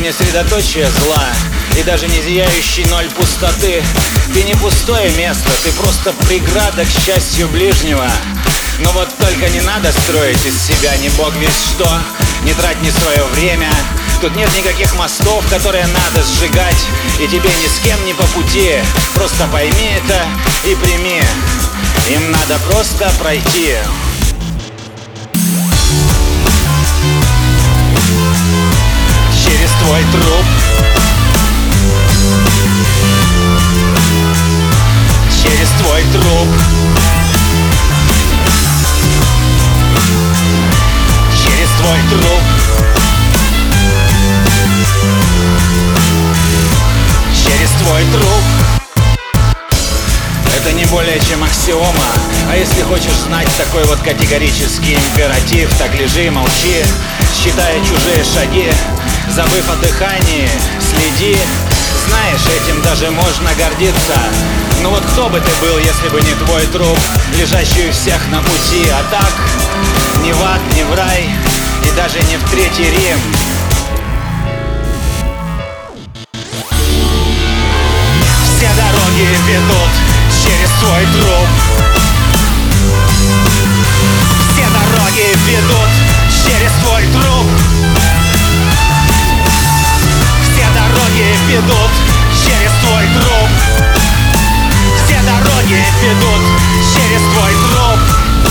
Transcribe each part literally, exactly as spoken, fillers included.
не средоточие зла и даже не зияющий ноль пустоты. Ты не пустое место, ты просто преграда к счастью ближнего. Но вот только не надо строить из себя не бог весь что. Не трать ни свое время. Тут нет никаких мостов, которые надо сжигать, и тебе ни с кем не по пути. Просто пойми это и прими. Им надо просто пройти. Через твой труп. Через твой труп. Через твой труп. Через твой труп. Это не более чем аксиома. А если хочешь знать такой вот категорический императив, так лежи и молчи, считая чужие шаги, забыв о дыхании, следи. Знаешь, этим даже можно гордиться. Ну вот кто бы ты был, если бы не твой труп, лежащий у всех на пути. А так, ни в ад, ни в рай, и даже не в Третий Рим. Все дороги ведут через твой труп. Все дороги ведут через твой труп. Все дороги ведут через твой труп. Все дороги ведут через твой труп.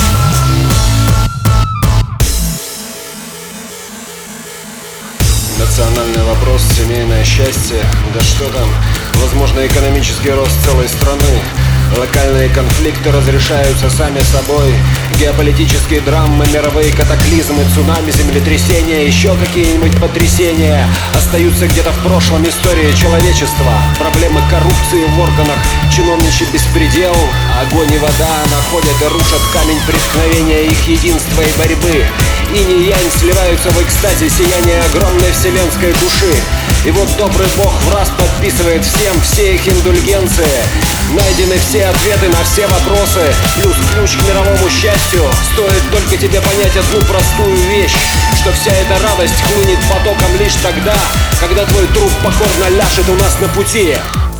Национальный вопрос, семейное счастье, да что там, возможно, экономический рост целой страны. Локальные конфликты разрешаются сами собой. Геополитические драмы, мировые катаклизмы, цунами, землетрясения, еще какие-нибудь потрясения остаются где-то в прошлом истории человечества. Проблемы коррупции в органах, чиновничий беспредел, огонь и вода находят и рушат камень преткновения их единства и борьбы. Инь и янь сливаются в экстазе сияния огромной вселенской души. И вот добрый Бог в раз подписывает всем все их индульгенции. Найдены все ответы на все вопросы, плюс ключ к мировому счастью. Стоит только тебе понять одну простую вещь, что вся эта радость хлынет потоком лишь тогда, когда твой труп покорно ляжет у нас на пути.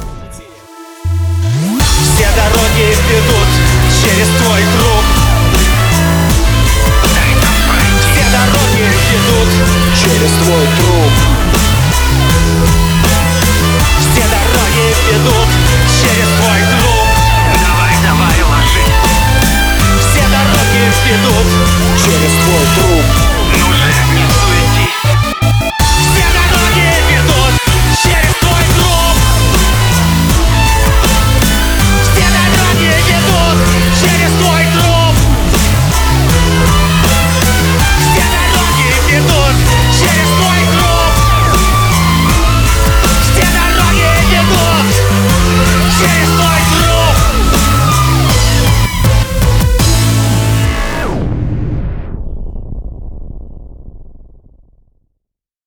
Все дороги ведут через твой труп. Все дороги ведут через твой труп. Все дороги ведут через